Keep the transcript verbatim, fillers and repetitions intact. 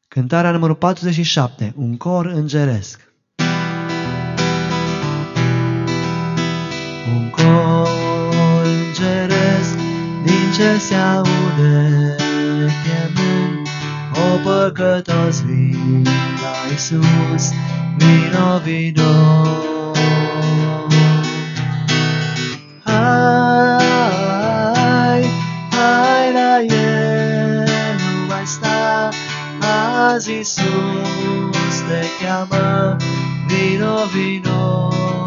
Cântarea numărul patruzeci și șapte, un cor îngeresc. Un cor îngeresc din cer se aude, chemând o păcătoși vin la Iisus vinovinos. Hai, hai la El, nu mai sta, azi Iisus te cheamă, vino, vino.